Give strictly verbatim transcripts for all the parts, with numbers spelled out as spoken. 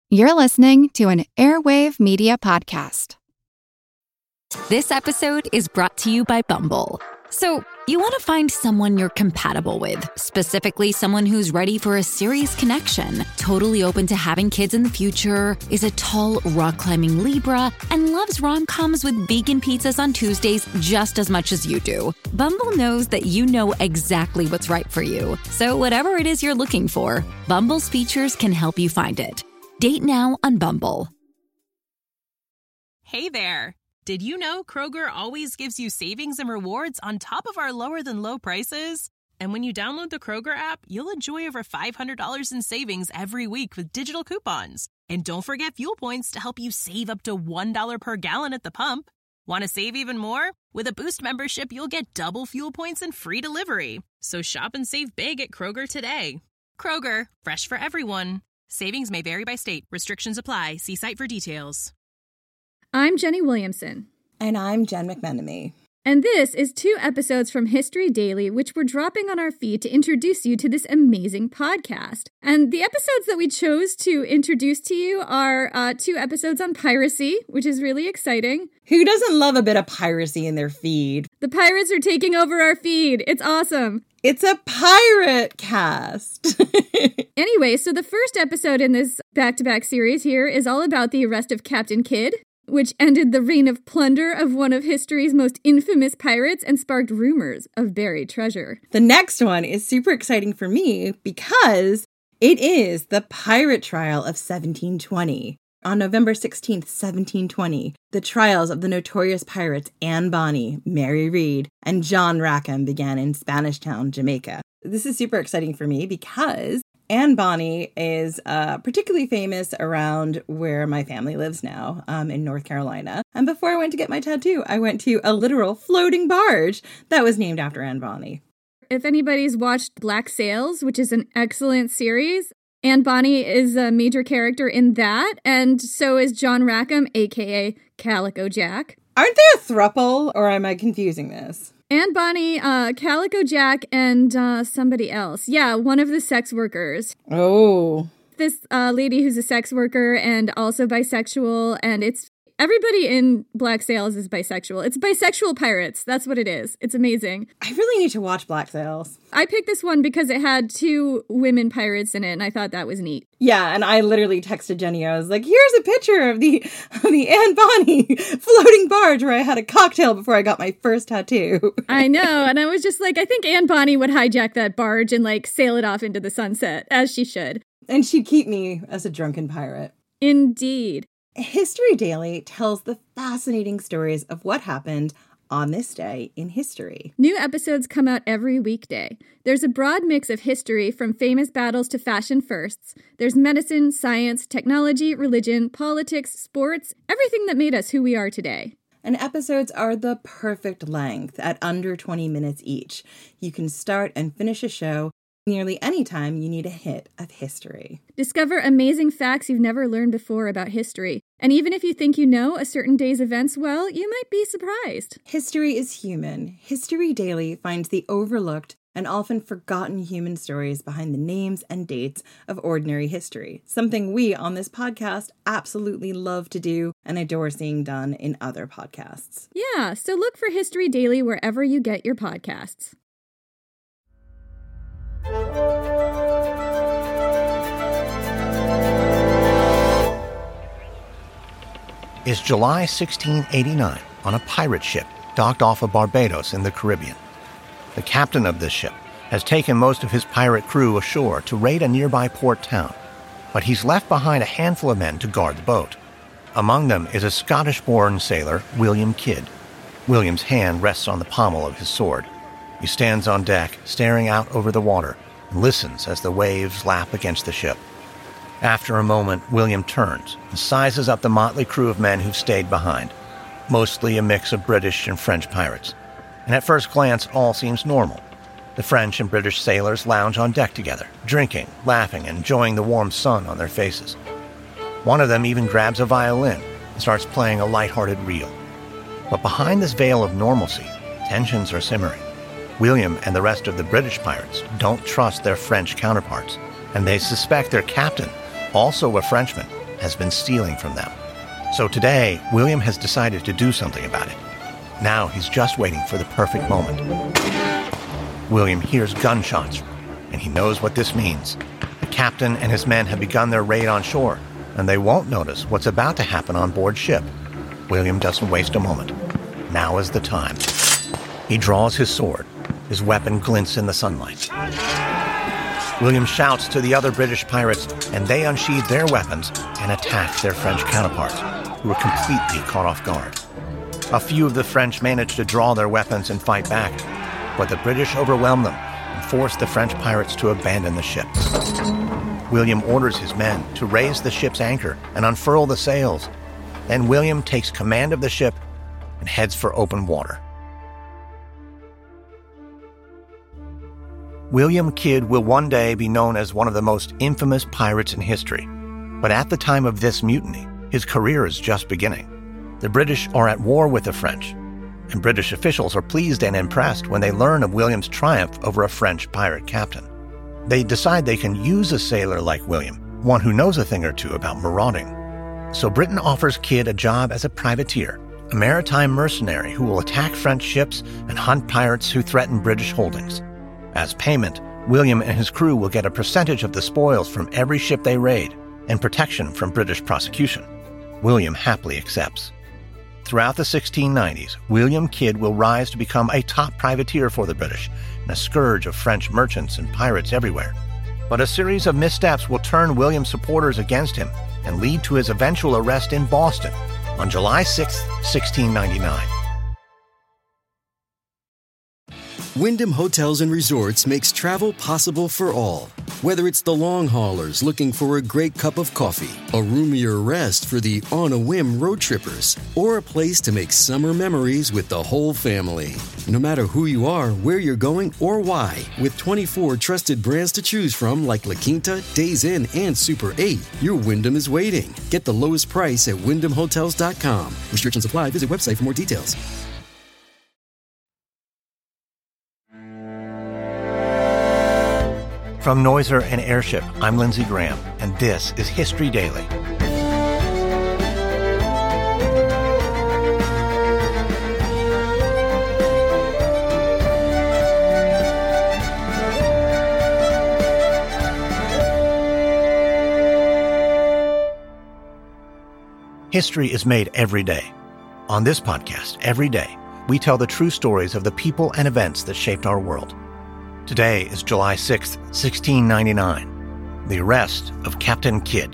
You're listening to an Airwave Media Podcast. This episode is brought to you by Bumble. So, you want to find someone you're compatible with, specifically someone who's ready for a serious connection, totally open to having kids in the future, is a tall, rock-climbing Libra, and loves rom-coms with vegan pizzas on Tuesdays just as much as you do. Bumble knows that you know exactly what's right for you. So whatever it is you're looking for, Bumble's features can help you find it. Date now on Bumble. Hey there. Did you know Kroger always gives you savings and rewards on top of our lower-than-low prices? And when you download the Kroger app, you'll enjoy over five hundred dollars in savings every week with digital coupons. And don't forget fuel points to help you save up to one dollar per gallon at the pump. Want to save even more? With a Boost membership, you'll get double fuel points and free delivery. So shop and save big at Kroger today. Kroger, fresh for everyone. Savings may vary by state. Restrictions apply. See site for details. I'm Jenny Williamson. And I'm Jen McMenemy. And this is two episodes from History Daily, which we're dropping on our feed to introduce you to this amazing podcast. And the episodes that we chose to introduce to you are uh, two episodes on piracy, which is really exciting. Who doesn't love a bit of piracy in their feed? The pirates are taking over our feed. It's awesome. It's a pirate cast. Anyway, so the first episode in this back-to-back series here is all about the arrest of Captain Kidd, which ended the reign of plunder of one of history's most infamous pirates and sparked rumors of buried treasure. The next one is super exciting for me because it is the pirate trial of seventeen twenty. On November sixteenth, seventeen twenty, the trials of the notorious pirates Anne Bonny, Mary Read, and John Rackham began in Spanish Town, Jamaica. This is super exciting for me because Anne Bonny is uh, particularly famous around where my family lives now, um, in North Carolina. And before I went to get my tattoo, I went to a literal floating barge that was named after Anne Bonny. If anybody's watched Black Sails, which is an excellent series, Anne Bonny is a major character in that, and so is John Rackham, a k a. Calico Jack. Aren't they a throuple, or am I confusing this? Anne Bonny, uh, Calico Jack, and uh, somebody else. Yeah, one of the sex workers. Oh. This uh, lady who's a sex worker and also bisexual, and it's everybody in Black Sails is bisexual. It's bisexual pirates. That's what it is. It's amazing. I really need to watch Black Sails. I picked this one because it had two women pirates in it, and I thought that was neat. Yeah, and I literally texted Jenny. I was like, here's a picture of the, of the Anne Bonny floating barge where I had a cocktail before I got my first tattoo. I know, and I was just like, I think Anne Bonny would hijack that barge and, like, sail it off into the sunset, as she should. And she'd keep me as a drunken pirate. Indeed. History Daily tells the fascinating stories of what happened on this day in history. New episodes come out every weekday. There's a broad mix of history from famous battles to fashion firsts. There's medicine, science, technology, religion, politics, sports, everything that made us who we are today. And episodes are the perfect length at under twenty minutes each. You can start and finish a show nearly any time you need a hit of history. Discover amazing facts you've never learned before about history. And even if you think you know a certain day's events well, you might be surprised. History is human. History Daily finds the overlooked and often forgotten human stories behind the names and dates of ordinary history, something we on this podcast absolutely love to do and adore seeing done in other podcasts. Yeah, so look for History Daily wherever you get your podcasts. It's July sixteen eighty-nine on a pirate ship docked off of Barbados in the Caribbean. The captain of this ship has taken most of his pirate crew ashore to raid a nearby port town, but he's left behind a handful of men to guard the boat. Among them is a Scottish-born sailor, William Kidd. William's hand rests on the pommel of his sword. He stands on deck, staring out over the water, and listens as the waves lap against the ship. After a moment, William turns and sizes up the motley crew of men who've stayed behind, mostly a mix of British and French pirates. And at first glance, all seems normal. The French and British sailors lounge on deck together, drinking, laughing, and enjoying the warm sun on their faces. One of them even grabs a violin and starts playing a lighthearted reel. But behind this veil of normalcy, tensions are simmering. William and the rest of the British pirates don't trust their French counterparts, and they suspect their captain, also a Frenchman, has been stealing from them. So today, William has decided to do something about it. Now he's just waiting for the perfect moment. William hears gunshots, and he knows what this means. The captain and his men have begun their raid on shore, and they won't notice what's about to happen on board ship. William doesn't waste a moment. Now is the time. He draws his sword. His weapon glints in the sunlight. William shouts to the other British pirates, and they unsheathe their weapons and attack their French counterparts, who are completely caught off guard. A few of the French manage to draw their weapons and fight back, but the British overwhelm them and force the French pirates to abandon the ship. William orders his men to raise the ship's anchor and unfurl the sails. Then William takes command of the ship and heads for open water. William Kidd will one day be known as one of the most infamous pirates in history. But at the time of this mutiny, his career is just beginning. The British are at war with the French, and British officials are pleased and impressed when they learn of William's triumph over a French pirate captain. They decide they can use a sailor like William, one who knows a thing or two about marauding. So Britain offers Kidd a job as a privateer, a maritime mercenary who will attack French ships and hunt pirates who threaten British holdings. As payment, William and his crew will get a percentage of the spoils from every ship they raid and protection from British prosecution. William happily accepts. Throughout the sixteen nineties, William Kidd will rise to become a top privateer for the British and a scourge of French merchants and pirates everywhere. But a series of missteps will turn William's supporters against him and lead to his eventual arrest in Boston on July sixth, sixteen ninety-nine. Wyndham Hotels and Resorts makes travel possible for all. Whether it's the long haulers looking for a great cup of coffee, a roomier rest for the on-a-whim road trippers, or a place to make summer memories with the whole family. No matter who you are, where you're going, or why, with twenty-four trusted brands to choose from like La Quinta, Days Inn, and Super eight, your Wyndham is waiting. Get the lowest price at wyndham hotels dot com. Restrictions apply. Visit website for more details. From Noiser and Airship, I'm Lindsey Graham, and this is History Daily. History is made every day. On this podcast, every day, we tell the true stories of the people and events that shaped our world. Today is July sixth, sixteen ninety-nine, the arrest of Captain Kidd.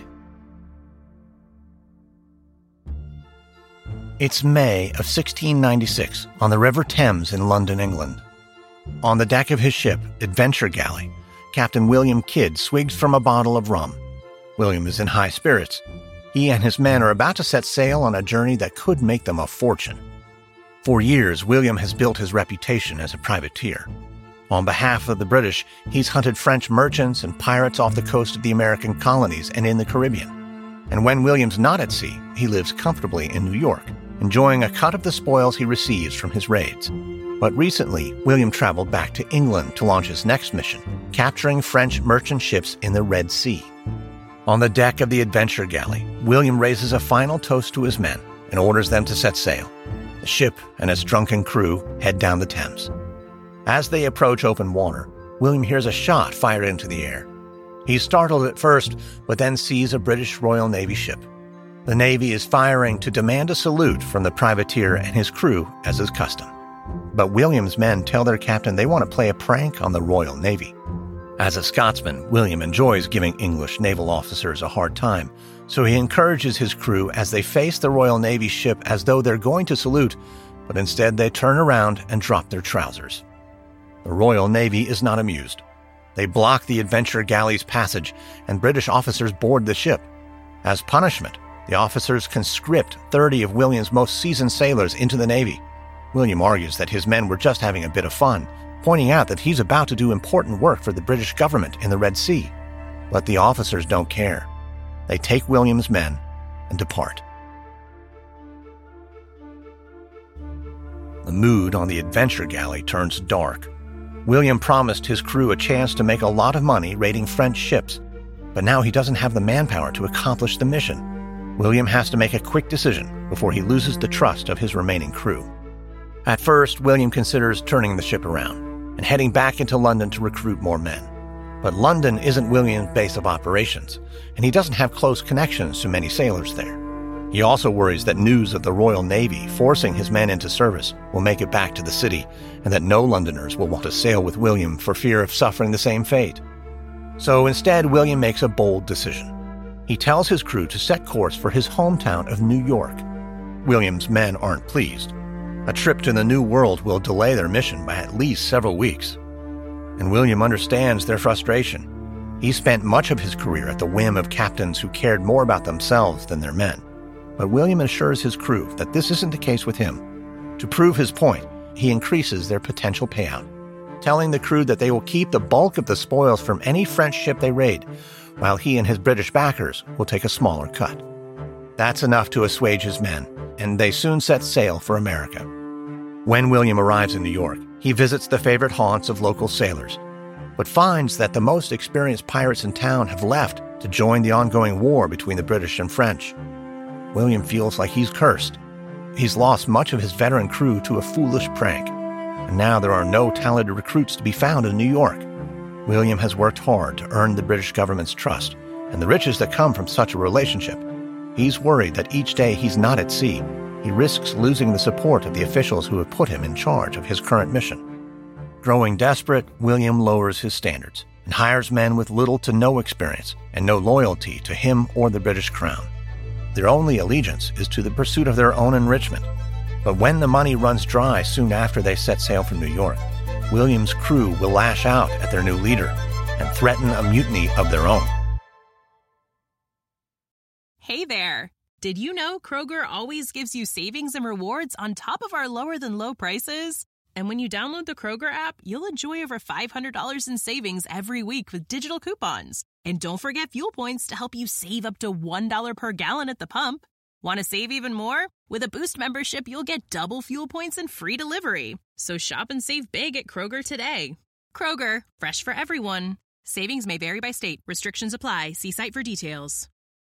It's May of sixteen ninety-six on the River Thames in London, England. On the deck of his ship, Adventure Galley, Captain William Kidd swigs from a bottle of rum. William is in high spirits. He and his men are about to set sail on a journey that could make them a fortune. For years, William has built his reputation as a privateer. On behalf of the British, he's hunted French merchants and pirates off the coast of the American colonies and in the Caribbean. And when William's not at sea, he lives comfortably in New York, enjoying a cut of the spoils he receives from his raids. But recently, William traveled back to England to launch his next mission, capturing French merchant ships in the Red Sea. On the deck of the Adventure Galley, William raises a final toast to his men and orders them to set sail. The ship and its drunken crew head down the Thames. As they approach open water, William hears a shot fired into the air. He's startled at first, but then sees a British Royal Navy ship. The Navy is firing to demand a salute from the privateer and his crew, as is custom. But William's men tell their captain they want to play a prank on the Royal Navy. As a Scotsman, William enjoys giving English naval officers a hard time, so he encourages his crew as they face the Royal Navy ship as though they're going to salute, but instead they turn around and drop their trousers. The Royal Navy is not amused. They block the Adventure Galley's passage, and British officers board the ship. As punishment, the officers conscript thirty of William's most seasoned sailors into the Navy. William argues that his men were just having a bit of fun, pointing out that he's about to do important work for the British government in the Red Sea. But the officers don't care. They take William's men and depart. The mood on the Adventure Galley turns dark. William promised his crew a chance to make a lot of money raiding French ships, but now he doesn't have the manpower to accomplish the mission. William has to make a quick decision before he loses the trust of his remaining crew. At first, William considers turning the ship around and heading back into London to recruit more men. But London isn't William's base of operations, and he doesn't have close connections to many sailors there. He also worries that news of the Royal Navy forcing his men into service will make it back to the city, and that no Londoners will want to sail with William for fear of suffering the same fate. So instead, William makes a bold decision. He tells his crew to set course for his hometown of New York. William's men aren't pleased. A trip to the New World will delay their mission by at least several weeks. And William understands their frustration. He spent much of his career at the whim of captains who cared more about themselves than their men. But William assures his crew that this isn't the case with him. To prove his point, he increases their potential payout, telling the crew that they will keep the bulk of the spoils from any French ship they raid, while he and his British backers will take a smaller cut. That's enough to assuage his men, and they soon set sail for America. When William arrives in New York, he visits the favorite haunts of local sailors, but finds that the most experienced pirates in town have left to join the ongoing war between the British and French. William feels like he's cursed. He's lost much of his veteran crew to a foolish prank, and now there are no talented recruits to be found in New York. William has worked hard to earn the British government's trust and the riches that come from such a relationship. He's worried that each day he's not at sea, he risks losing the support of the officials who have put him in charge of his current mission. Growing desperate, William lowers his standards and hires men with little to no experience and no loyalty to him or the British crown. Their only allegiance is to the pursuit of their own enrichment. But when the money runs dry soon after they set sail from New York, William's crew will lash out at their new leader and threaten a mutiny of their own. Hey there! Did you know Kroger always gives you savings and rewards on top of our lower-than-low prices? And when you download the Kroger app, you'll enjoy over five hundred dollars in savings every week with digital coupons. And don't forget fuel points to help you save up to one dollar per gallon at the pump. Want to save even more? With a Boost membership, you'll get double fuel points and free delivery. So shop and save big at Kroger today. Kroger, fresh for everyone. Savings may vary by state. Restrictions apply. See site for details.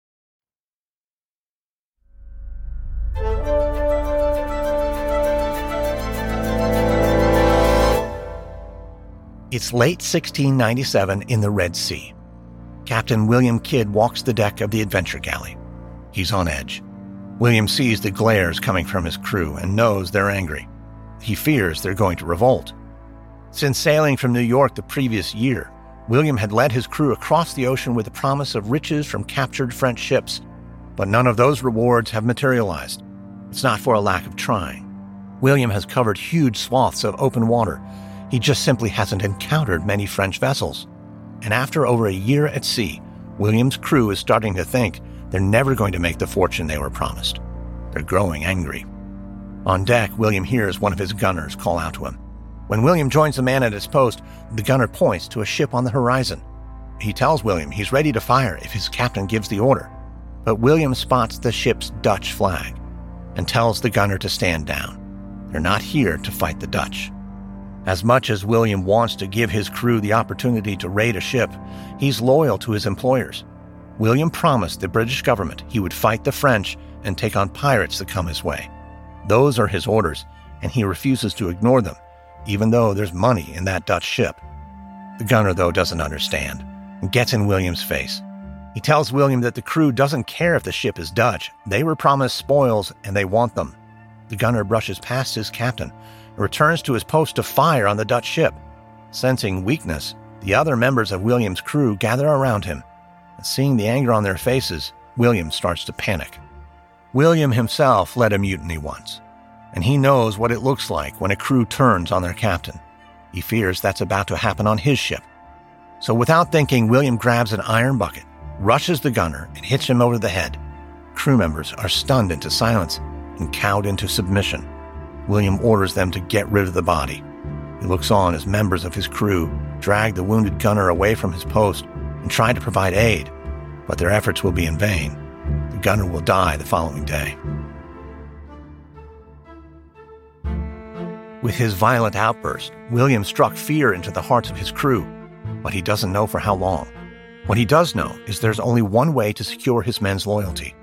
It's late sixteen ninety-seven in the Red Sea. Captain William Kidd walks the deck of the Adventure Galley. He's on edge. William sees the glares coming from his crew and knows they're angry. He fears they're going to revolt. Since sailing from New York the previous year, William had led his crew across the ocean with the promise of riches from captured French ships, but none of those rewards have materialized. It's not for a lack of trying. William has covered huge swaths of open water. He just simply hasn't encountered many French vessels. And after over a year at sea, William's crew is starting to think they're never going to make the fortune they were promised. They're growing angry. On deck, William hears one of his gunners call out to him. When William joins the man at his post, the gunner points to a ship on the horizon. He tells William he's ready to fire if his captain gives the order. But William spots the ship's Dutch flag and tells the gunner to stand down. They're not here to fight the Dutch. As much as William wants to give his crew the opportunity to raid a ship, he's loyal to his employers. William promised the British government he would fight the French and take on pirates that come his way. Those are his orders, and he refuses to ignore them, even though there's money in that Dutch ship. The gunner, though, doesn't understand and gets in William's face. He tells William that the crew doesn't care if the ship is Dutch. They were promised spoils, and they want them. The gunner brushes past his captain and returns to his post to fire on the Dutch ship. Sensing weakness, the other members of William's crew gather around him, and seeing the anger on their faces, William starts to panic. William himself led a mutiny once, and he knows what it looks like when a crew turns on their captain. He fears that's about to happen on his ship. So without thinking, William grabs an iron bucket, rushes the gunner, and hits him over the head. Crew members are stunned into silence and cowed into submission. William orders them to get rid of the body. He looks on as members of his crew drag the wounded gunner away from his post and try to provide aid, but their efforts will be in vain. The gunner will die the following day. With his violent outburst, William struck fear into the hearts of his crew, but he doesn't know for how long. What he does know is there's only one way to secure his men's loyalty.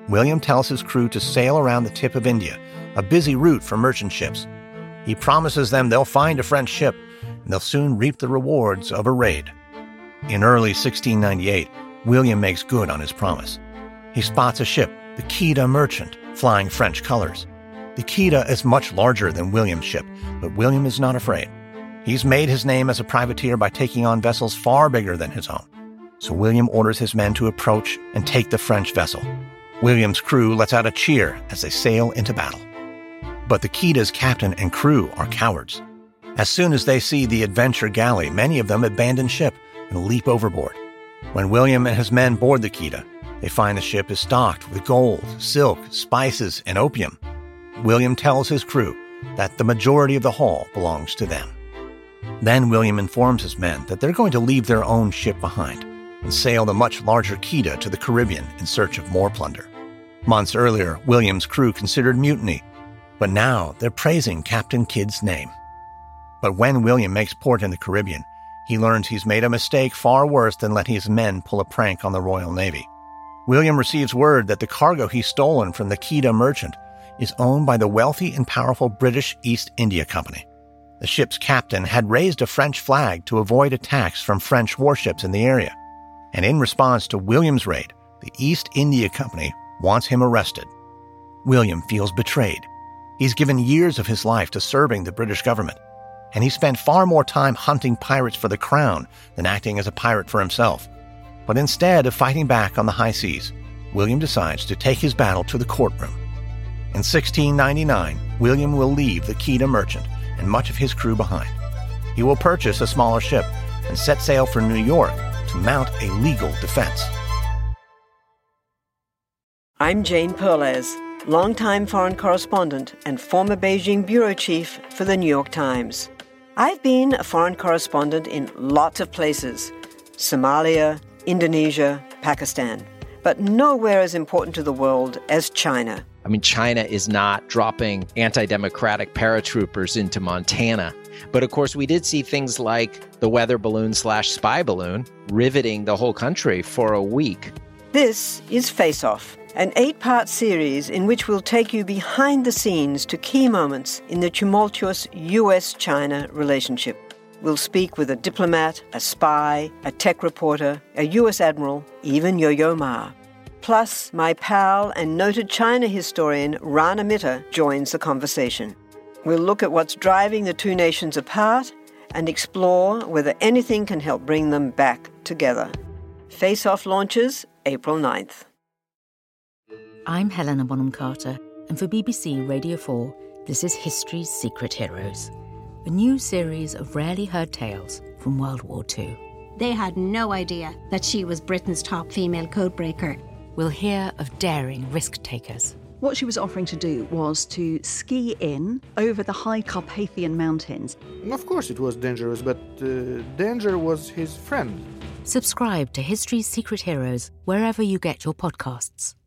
William tells his crew to sail around the tip of India, a busy route for merchant ships. He promises them they'll find a French ship, and they'll soon reap the rewards of a raid. In early sixteen ninety-eight, William makes good on his promise. He spots a ship, the Quedagh Merchant, flying French colors. The Quedagh is much larger than William's ship, but William is not afraid. He's made his name as a privateer by taking on vessels far bigger than his own. So William orders his men to approach and take the French vessel. William's crew lets out a cheer as they sail into battle. But the Quedagh's captain and crew are cowards. As soon as they see the adventure galley, many of them abandon ship and leap overboard. When William and his men board the Quedagh, they find the ship is stocked with gold, silk, spices, and opium. William tells his crew that the majority of the haul belongs to them. Then William informs his men that they're going to leave their own ship behind and sail the much larger Quedagh to the Caribbean in search of more plunder. Months earlier, William's crew considered mutiny, but now they're praising Captain Kidd's name. But when William makes port in the Caribbean, he learns he's made a mistake far worse than letting his men pull a prank on the Royal Navy. William receives word that the cargo he's stolen from the Quedagh Merchant is owned by the wealthy and powerful British East India Company. The ship's captain had raised a French flag to avoid attacks from French warships in the area. And in response to William's raid, the East India Company wants him arrested. William feels betrayed. He's given years of his life to serving the British government, and he spent far more time hunting pirates for the crown than acting as a pirate for himself. But instead of fighting back on the high seas, William decides to take his battle to the courtroom. In sixteen ninety-nine, William will leave the Quedagh Merchant and much of his crew behind. He will purchase a smaller ship and set sail for New York to mount a legal defense. I'm Jane Perlez, longtime foreign correspondent and former Beijing bureau chief for the New York Times. I've been a foreign correspondent in lots of places: Somalia, Indonesia, Pakistan, but nowhere as important to the world as China. I mean, China is not dropping anti-democratic paratroopers into Montana. But of course, we did see things like the weather balloon slash spy balloon riveting the whole country for a week. This is Face Off, an eight-part series in which we'll take you behind the scenes to key moments in the tumultuous U S China relationship. We'll speak with a diplomat, a spy, a tech reporter, a U S admiral, even Yo-Yo Ma. Plus, my pal and noted China historian Rana Mitter joins the conversation. We'll look at what's driving the two nations apart and explore whether anything can help bring them back together. Face Off launches April ninth. I'm Helena Bonham Carter, and for B B C Radio four, this is History's Secret Heroes, a new series of rarely heard tales from World War Two. They had no idea that she was Britain's top female codebreaker. We'll hear of daring risk-takers. What she was offering to do was to ski in over the high Carpathian Mountains. Of course it was dangerous, but uh, danger was his friend. Subscribe to History's Secret Heroes wherever you get your podcasts.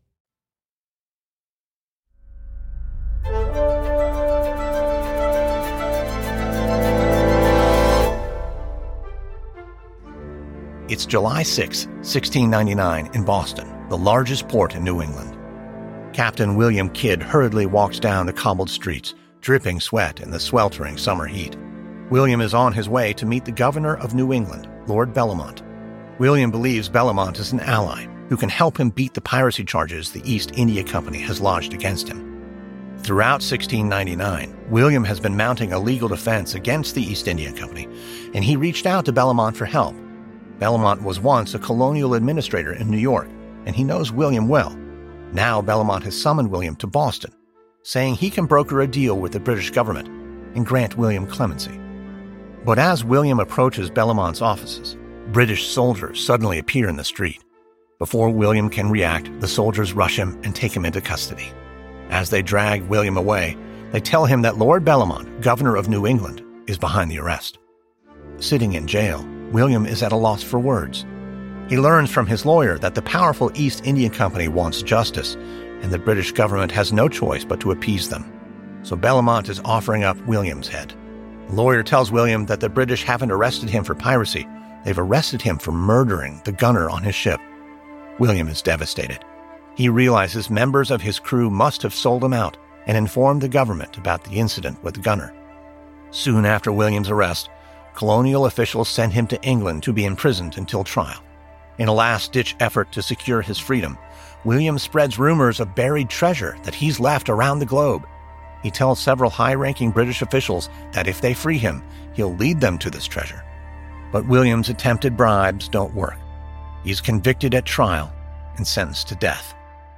It's July sixth, sixteen ninety-nine, in Boston, the largest port in New England. Captain William Kidd hurriedly walks down the cobbled streets, dripping sweat in the sweltering summer heat. William is on his way to meet the governor of New England, Lord Bellomont. William believes Bellomont is an ally who can help him beat the piracy charges the East India Company has lodged against him. Throughout sixteen ninety-nine, William has been mounting a legal defense against the East India Company, and he reached out to Bellomont for help. Bellomont was once a colonial administrator in New York, and he knows William well. Now Bellomont has summoned William to Boston, saying he can broker a deal with the British government and grant William clemency. But as William approaches Bellomont's offices, British soldiers suddenly appear in the street. Before William can react, the soldiers rush him and take him into custody. As they drag William away, they tell him that Lord Bellomont, governor of New England, is behind the arrest. Sitting in jail, William is at a loss for words. He learns from his lawyer that the powerful East India Company wants justice, and the British government has no choice but to appease them. So Bellomont is offering up William's head. The lawyer tells William that the British haven't arrested him for piracy. They've arrested him for murdering the gunner on his ship. William is devastated. He realizes members of his crew must have sold him out and informed the government about the incident with Gunner. Soon after William's arrest, colonial officials sent him to England to be imprisoned until trial. In a last-ditch effort to secure his freedom, William spreads rumors of buried treasure that he's left around the globe. He tells several high-ranking British officials that if they free him, he'll lead them to this treasure. But William's attempted bribes don't work. He's convicted at trial and sentenced to death.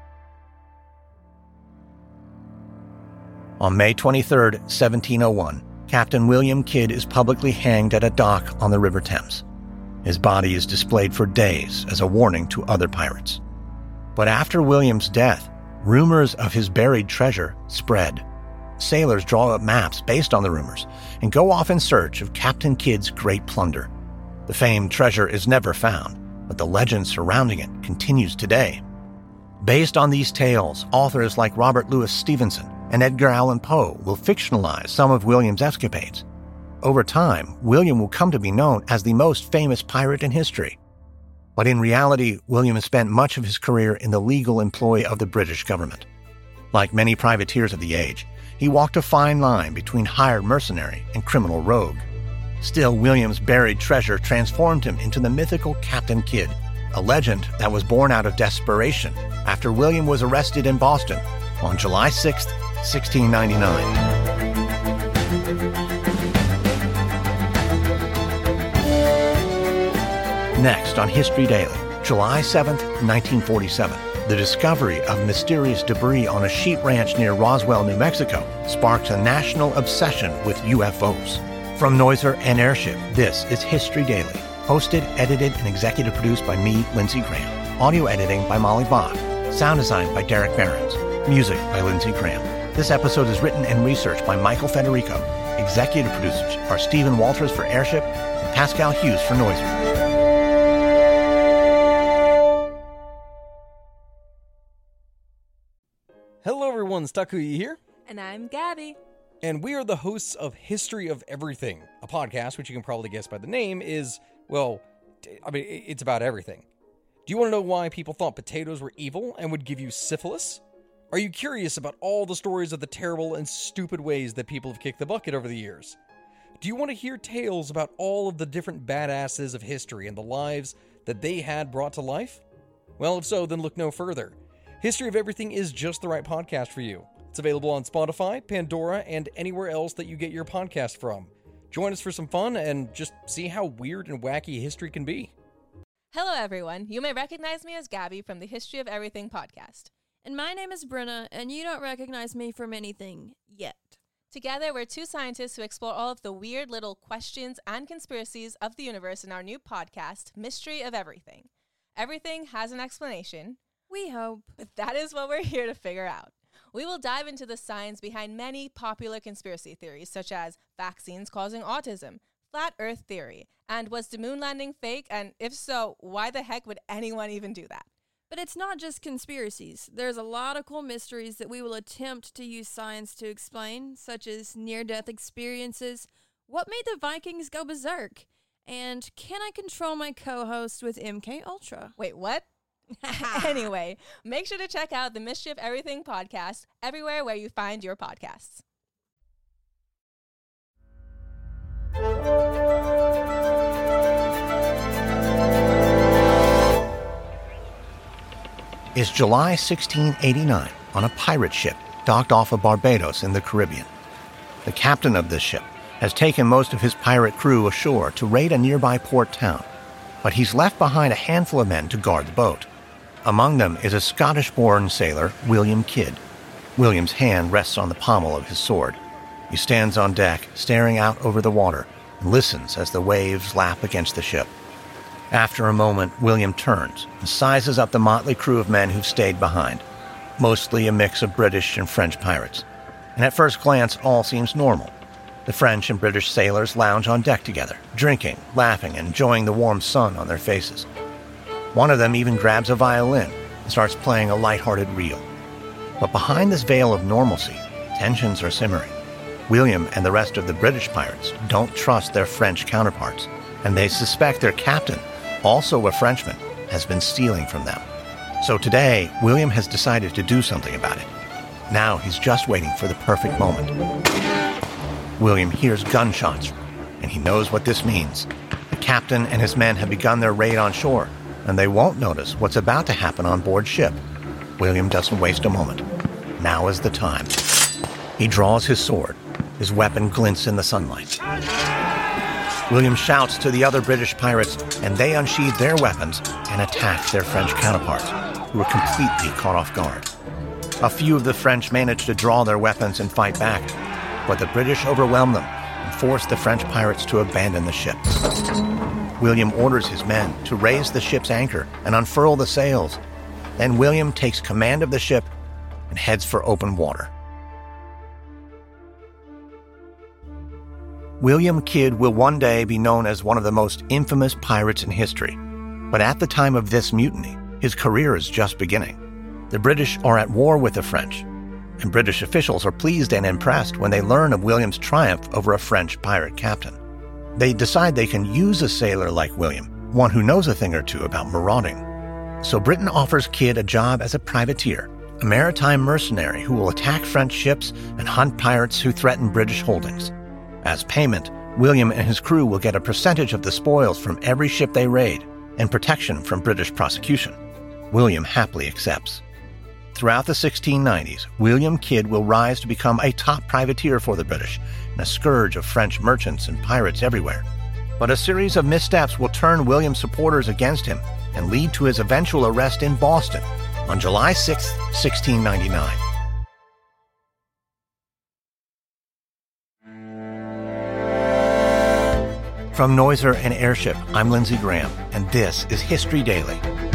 On May twenty-third, seventeen oh one, Captain William Kidd is publicly hanged at a dock on the River Thames. His body is displayed for days as a warning to other pirates. But after William's death, rumors of his buried treasure spread. Sailors draw up maps based on the rumors and go off in search of Captain Kidd's great plunder. The famed treasure is never found, but the legend surrounding it continues today. Based on these tales, authors like Robert Louis Stevenson and Edgar Allan Poe will fictionalize some of William's escapades. Over time, William will come to be known as the most famous pirate in history. But in reality, William has spent much of his career in the legal employ of the British government. Like many privateers of the age, he walked a fine line between hired mercenary and criminal rogue. Still, William's buried treasure transformed him into the mythical Captain Kidd, a legend that was born out of desperation after William was arrested in Boston on July sixth, sixteen ninety-nine. Next on History Daily, July seventh, nineteen forty-seven. The discovery of mysterious debris on a sheep ranch near Roswell, New Mexico, sparks a national obsession with U F Os. From Noiser and Airship, this is History Daily. Hosted, edited, and executive produced by me, Lindsey Graham. Audio editing by Molly Bach. Sound design by Derek Behrens. Music by Lindsey Graham. This episode is written and researched by Michael Federico. Executive producers are Stephen Walters for Airship and Pascal Hughes for Noiser. Hello everyone, Takuya here. And I'm Gabby. And we are the hosts of History of Everything, a podcast which you can probably guess by the name is, well, I mean, it's about everything. Do you want to know why people thought potatoes were evil and would give you syphilis? Are you curious about all the stories of the terrible and stupid ways that people have kicked the bucket over the years? Do you want to hear tales about all of the different badasses of history and the lives that they had brought to life? Well, if so, then look no further. History of Everything is just the right podcast for you. It's available on Spotify, Pandora, and anywhere else that you get your podcast from. Join us for some fun and just see how weird and wacky history can be. Hello, everyone. You may recognize me as Gabby from the History of Everything podcast. And my name is Brenna, and you don't recognize me from anything yet. Together, we're two scientists who explore all of the weird little questions and conspiracies of the universe in our new podcast, Mystery of Everything. Everything has an explanation. We hope. That is what we're here to figure out. We will dive into the science behind many popular conspiracy theories, such as vaccines causing autism, flat earth theory, and was the moon landing fake? And if so, why the heck would anyone even do that? But it's not just conspiracies. There's a lot of cool mysteries that we will attempt to use science to explain, such as near-death experiences, what made the Vikings go berserk, and can I control my co-host with M K Ultra? Wait, what? Anyway, make sure to check out the Mystery of Everything podcast everywhere where you find your podcasts. It's July sixteen eighty-nine on a pirate ship docked off of Barbados in the Caribbean. The captain of this ship has taken most of his pirate crew ashore to raid a nearby port town, but he's left behind a handful of men to guard the boat. Among them is a Scottish-born sailor, William Kidd. William's hand rests on the pommel of his sword. He stands on deck, staring out over the water, and listens as the waves lap against the ship. After a moment, William turns and sizes up the motley crew of men who've stayed behind, mostly a mix of British and French pirates. And at first glance, all seems normal. The French and British sailors lounge on deck together, drinking, laughing, and enjoying the warm sun on their faces. One of them even grabs a violin and starts playing a light-hearted reel. But behind this veil of normalcy, tensions are simmering. William and the rest of the British pirates don't trust their French counterparts, and they suspect their captain, also a Frenchman, has been stealing from them. So today, William has decided to do something about it. Now he's just waiting for the perfect moment. William hears gunshots, and he knows what this means. The captain and his men have begun their raid on shore, and they won't notice what's about to happen on board ship. William doesn't waste a moment. Now is the time. He draws his sword. His weapon glints in the sunlight. William shouts to the other British pirates, and they unsheathe their weapons and attack their French counterparts, who are completely caught off guard. A few of the French manage to draw their weapons and fight back, but the British overwhelm them and force the French pirates to abandon the ship. William orders his men to raise the ship's anchor and unfurl the sails. Then William takes command of the ship and heads for open water. William Kidd will one day be known as one of the most infamous pirates in history. But at the time of this mutiny, his career is just beginning. The British are at war with the French, and British officials are pleased and impressed when they learn of William's triumph over a French pirate captain. They decide they can use a sailor like William, one who knows a thing or two about marauding. So Britain offers Kidd a job as a privateer, a maritime mercenary who will attack French ships and hunt pirates who threaten British holdings. As payment, William and his crew will get a percentage of the spoils from every ship they raid and protection from British prosecution. William happily accepts. Throughout the sixteen nineties, William Kidd will rise to become a top privateer for the British and a scourge of French merchants and pirates everywhere. But a series of missteps will turn William's supporters against him and lead to his eventual arrest in Boston on July sixth, sixteen ninety-nine. From Noiser and Airship, I'm Lindsey Graham, and this is History Daily.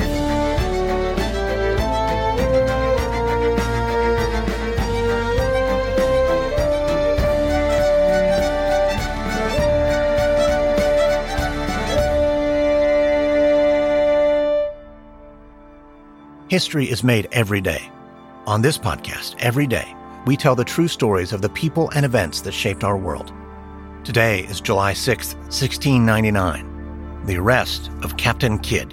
History is made every day. On this podcast, every day, we tell the true stories of the people and events that shaped our world. Today is July sixth, sixteen ninety-nine, the arrest of Captain Kidd.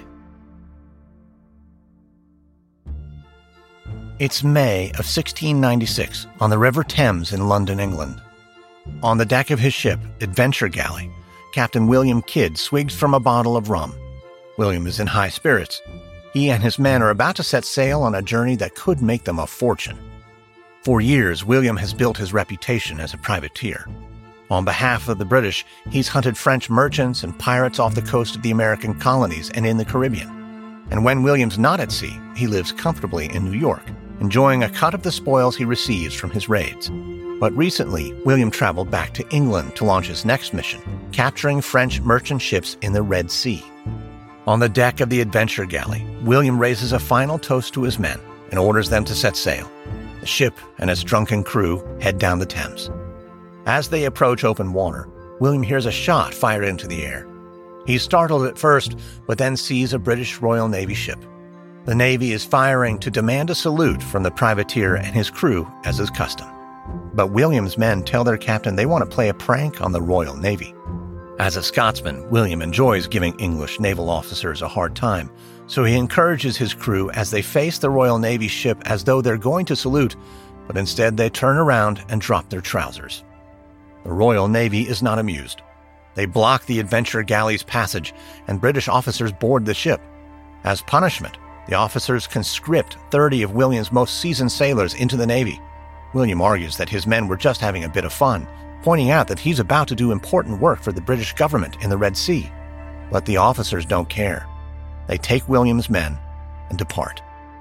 It's May of sixteen ninety-six on the River Thames in London, England. On the deck of his ship, Adventure Galley, Captain William Kidd swigs from a bottle of rum. William is in high spirits. He and his men are about to set sail on a journey that could make them a fortune. For years, William has built his reputation as a privateer. On behalf of the British, he's hunted French merchants and pirates off the coast of the American colonies and in the Caribbean. And when William's not at sea, he lives comfortably in New York, enjoying a cut of the spoils he receives from his raids. But recently, William traveled back to England to launch his next mission, capturing French merchant ships in the Red Sea. On the deck of the Adventure Galley, William raises a final toast to his men and orders them to set sail. The ship and its drunken crew head down the Thames. As they approach open water, William hears a shot fired into the air. He's startled at first, but then sees a British Royal Navy ship. The Navy is firing to demand a salute from the privateer and his crew, as is custom. But William's men tell their captain they want to play a prank on the Royal Navy. As a Scotsman, William enjoys giving English naval officers a hard time, so he encourages his crew as they face the Royal Navy ship as though they're going to salute, but instead they turn around and drop their trousers. The Royal Navy is not amused. They block the Adventure Galley's passage, and British officers board the ship. As punishment, the officers conscript thirty of William's most seasoned sailors into the Navy. William argues that his men were just having a bit of fun, pointing out that he's about to do important work for the British government in the Red Sea. But the officers don't care. They take William's men and depart.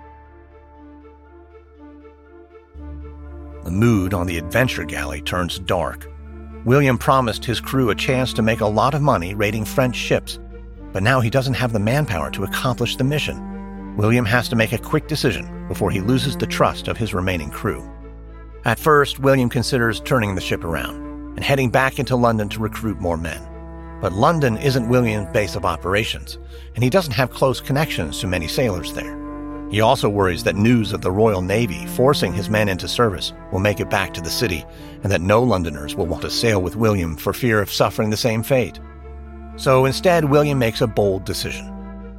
The mood on the Adventure Galley turns dark. William promised his crew a chance to make a lot of money raiding French ships, but now he doesn't have the manpower to accomplish the mission. William has to make a quick decision before he loses the trust of his remaining crew. At first, William considers turning the ship around and heading back into London to recruit more men. But London isn't William's base of operations, and he doesn't have close connections to many sailors there. He also worries that news of the Royal Navy forcing his men into service will make it back to the city, and that no Londoners will want to sail with William for fear of suffering the same fate. So instead, William makes a bold decision.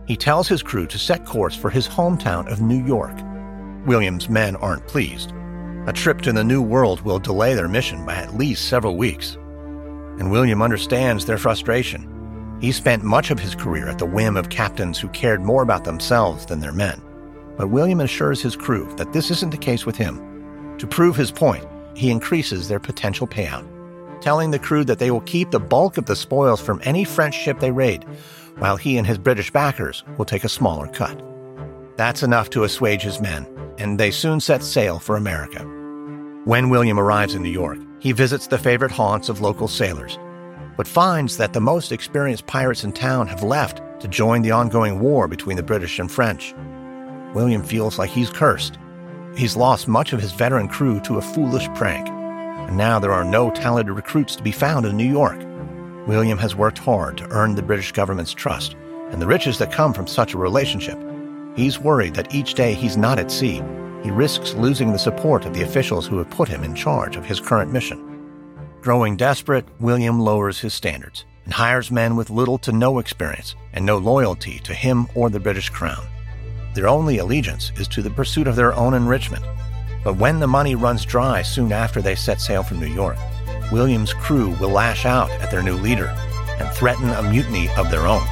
He tells his crew to set course for his hometown of New York. William's men aren't pleased. A trip to the New World will delay their mission by at least several weeks. And William understands their frustration. He spent much of his career at the whim of captains who cared more about themselves than their men. But William assures his crew that this isn't the case with him. To prove his point, he increases their potential payout, telling the crew that they will keep the bulk of the spoils from any French ship they raid, while he and his British backers will take a smaller cut. That's enough to assuage his men, and they soon set sail for America. When William arrives in New York, he visits the favorite haunts of local sailors, but finds that the most experienced pirates in town have left to join the ongoing war between the British and French. William feels like he's cursed. He's lost much of his veteran crew to a foolish prank, and now there are no talented recruits to be found in New York. William has worked hard to earn the British government's trust and the riches that come from such a relationship. He's worried that each day he's not at sea, he risks losing the support of the officials who have put him in charge of his current mission. Growing desperate, William lowers his standards and hires men with little to no experience and no loyalty to him or the British crown. Their only allegiance is to the pursuit of their own enrichment. But when the money runs dry soon after they set sail from New York, William's crew will lash out at their new leader and threaten a mutiny of their own.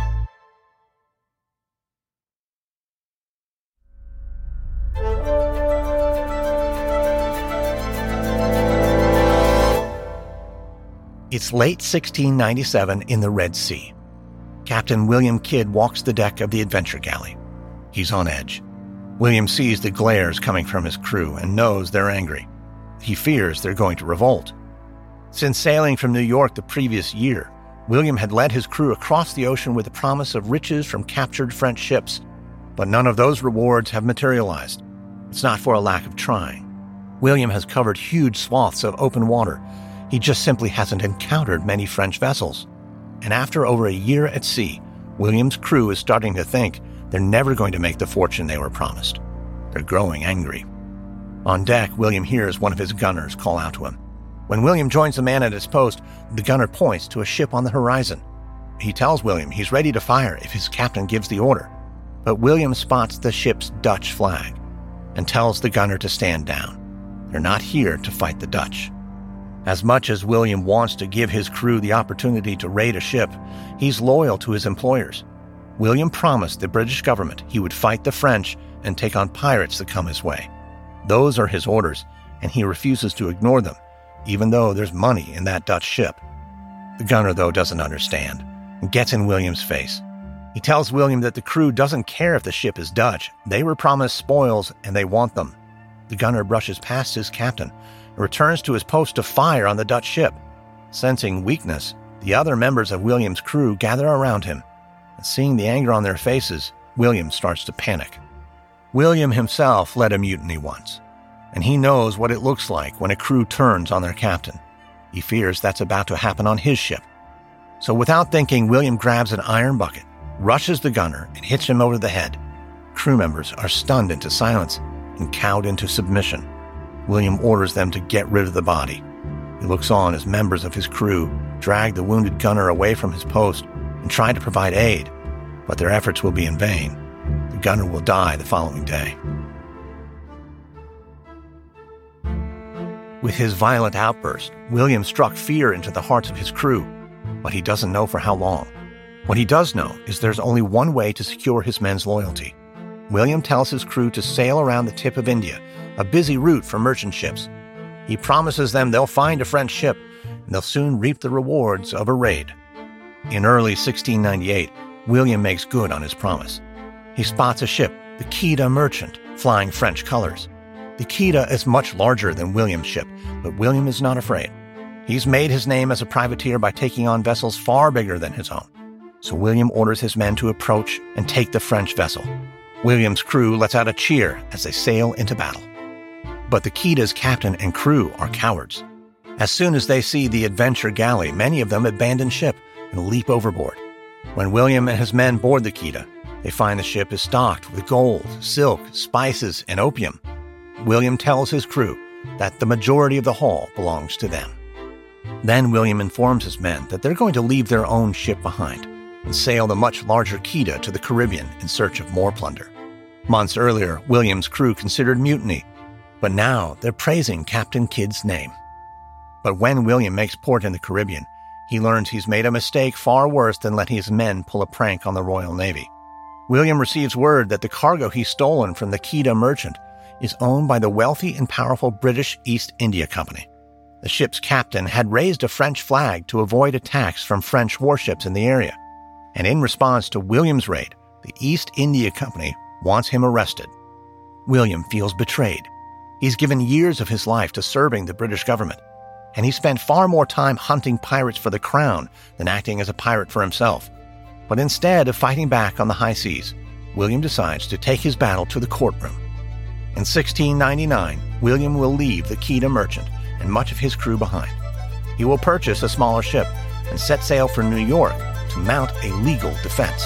It's late sixteen ninety-seven in the Red Sea. Captain William Kidd walks the deck of the Adventure Galley. He's on edge. William sees the glares coming from his crew and knows they're angry. He fears they're going to revolt. Since sailing from New York the previous year, William had led his crew across the ocean with the promise of riches from captured French ships, but none of those rewards have materialized. It's not for a lack of trying. William has covered huge swaths of open water. He just simply hasn't encountered many French vessels. And after over a year at sea, William's crew is starting to think they're never going to make the fortune they were promised. They're growing angry. On deck, William hears one of his gunners call out to him. When William joins the man at his post, the gunner points to a ship on the horizon. He tells William he's ready to fire if his captain gives the order. But William spots the ship's Dutch flag and tells the gunner to stand down. They're not here to fight the Dutch. As much as William wants to give his crew the opportunity to raid a ship, he's loyal to his employers. William promised the British government he would fight the French and take on pirates that come his way. Those are his orders, and he refuses to ignore them, even though there's money in that Dutch ship. The gunner, though, doesn't understand and gets in William's face. He tells William that the crew doesn't care if the ship is Dutch. They were promised spoils, and they want them. The gunner brushes past his captain and returns to his post to fire on the Dutch ship. Sensing weakness, the other members of William's crew gather around him, and seeing the anger on their faces, William starts to panic. William himself led a mutiny once, and he knows what it looks like when a crew turns on their captain. He fears that's about to happen on his ship. So without thinking, William grabs an iron bucket, rushes the gunner, and hits him over the head. Crew members are stunned into silence and cowed into submission. William orders them to get rid of the body. He looks on as members of his crew drag the wounded gunner away from his post and try to provide aid, but their efforts will be in vain. The gunner will die the following day. With his violent outburst, William struck fear into the hearts of his crew, but he doesn't know for how long. What he does know is there's only one way to secure his men's loyalty. William tells his crew to sail around the tip of India, a busy route for merchant ships. He promises them they'll find a French ship, and they'll soon reap the rewards of a raid. In early sixteen ninety-eight, William makes good on his promise. He spots a ship, the Quedagh Merchant, flying French colors. The Quedagh is much larger than William's ship, but William is not afraid. He's made his name as a privateer by taking on vessels far bigger than his own. So William orders his men to approach and take the French vessel. William's crew lets out a cheer as they sail into battle. But the Quedagh's captain and crew are cowards. As soon as they see the Adventure Galley, many of them abandon ship and leap overboard. When William and his men board the Quedagh, they find the ship is stocked with gold, silk, spices, and opium. William tells his crew that the majority of the haul belongs to them. Then William informs his men that they're going to leave their own ship behind. and sailed a much larger Quita to the Caribbean in search of more plunder. Months earlier, William's crew considered mutiny, but now they're praising Captain Kidd's name. But when William makes port in the Caribbean, he learns he's made a mistake far worse than letting his men pull a prank on the Royal Navy. William receives word that the cargo he's stolen from the Quita merchant is owned by the wealthy and powerful British East India Company. The ship's captain had raised a French flag to avoid attacks from French warships in the area, and in response to William's raid, the East India Company wants him arrested. William feels betrayed. He's given years of his life to serving the British government, and he spent far more time hunting pirates for the crown than acting as a pirate for himself. But instead of fighting back on the high seas, William decides to take his battle to the courtroom. In sixteen ninety-nine, William will leave the Quita merchant and much of his crew behind. He will purchase a smaller ship and set sail for New York to mount a legal defense.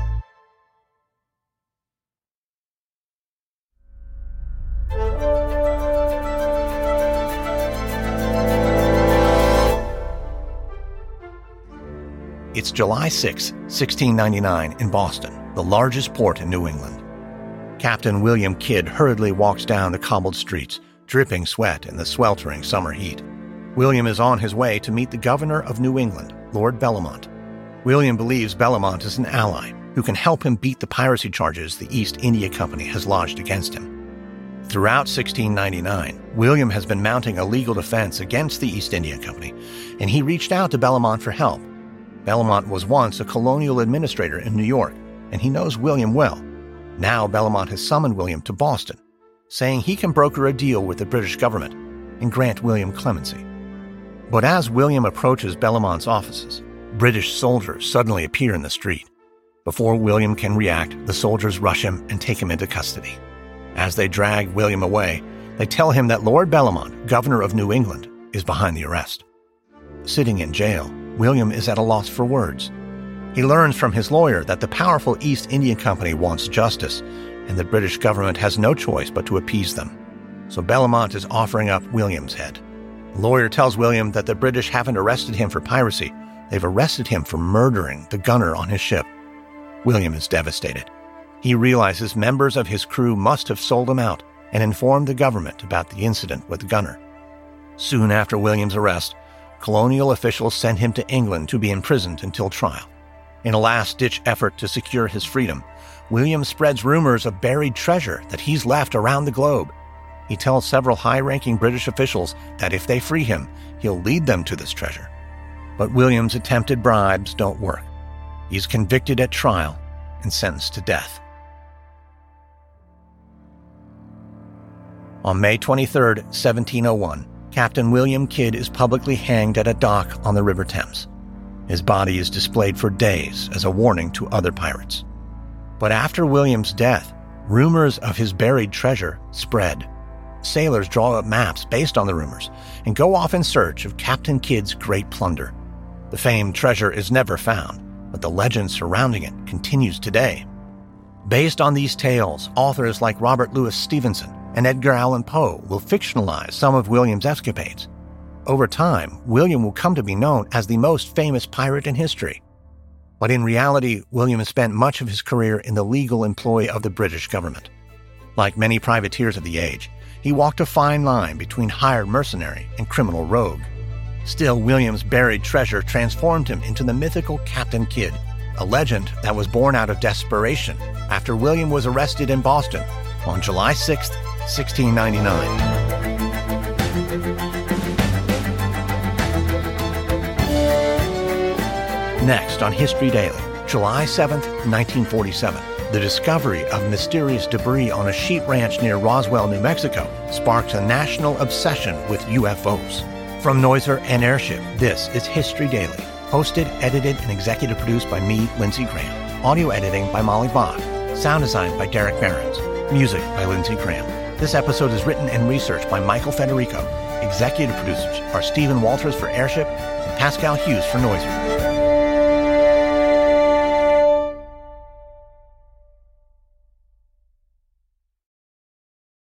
It's July sixth, sixteen ninety-nine, in Boston, the largest port in New England. Captain William Kidd hurriedly walks down the cobbled streets, dripping sweat in the sweltering summer heat. William is on his way to meet the governor of New England, Lord Bellomont. William believes Bellomont is an ally who can help him beat the piracy charges the East India Company has lodged against him. Throughout sixteen ninety-nine, William has been mounting a legal defense against the East India Company, and he reached out to Bellomont for help. Bellomont was once a colonial administrator in New York, and he knows William well. Now Bellomont has summoned William to Boston, saying he can broker a deal with the British government and grant William clemency. But as William approaches Bellomont's offices, British soldiers suddenly appear in the street. Before William can react, the soldiers rush him and take him into custody. As they drag William away, they tell him that Lord Bellomont, governor of New England, is behind the arrest. Sitting in jail, William is at a loss for words. He learns from his lawyer that the powerful East India Company wants justice, and the British government has no choice but to appease them. So Bellomont is offering up William's head. The lawyer tells William that the British haven't arrested him for piracy. They've arrested him for murdering the gunner on his ship. William is devastated. He realizes members of his crew must have sold him out and informed the government about the incident with the gunner. Soon after William's arrest, colonial officials sent him to England to be imprisoned until trial. In a last-ditch effort to secure his freedom, William spreads rumors of buried treasure that he's left around the globe. He tells several high-ranking British officials that if they free him, he'll lead them to this treasure. But William's attempted bribes don't work. He's convicted at trial and sentenced to death. On May twenty-third, seventeen oh one, Captain William Kidd is publicly hanged at a dock on the River Thames. His body is displayed for days as a warning to other pirates. But after William's death, rumors of his buried treasure spread. Sailors draw up maps based on the rumors and go off in search of Captain Kidd's great plunder. The famed treasure is never found, but the legend surrounding it continues today. Based on these tales, authors like Robert Louis Stevenson and Edgar Allan Poe will fictionalize some of William's escapades. Over time, William will come to be known as the most famous pirate in history. But in reality, William has spent much of his career in the legal employ of the British government. Like many privateers of the age, he walked a fine line between hired mercenary and criminal rogue. Still, William's buried treasure transformed him into the mythical Captain Kidd, a legend that was born out of desperation after William was arrested in Boston on July sixth, sixteen ninety-nine. Next on History Daily, July seventh, nineteen forty-seven, the discovery of mysterious debris on a sheep ranch near Roswell, New Mexico, sparks a national obsession with U F Os. From Noiser and Airship, this is History Daily, hosted, edited, and executive produced by me, Lindsey Graham. Audio editing by Molly Bach. Sound design by Derek Behrens. Music by Lindsey Graham. This episode is written and researched by Michael Federico. Executive producers are Stephen Walters for Airship and Pascal Hughes for Noiser.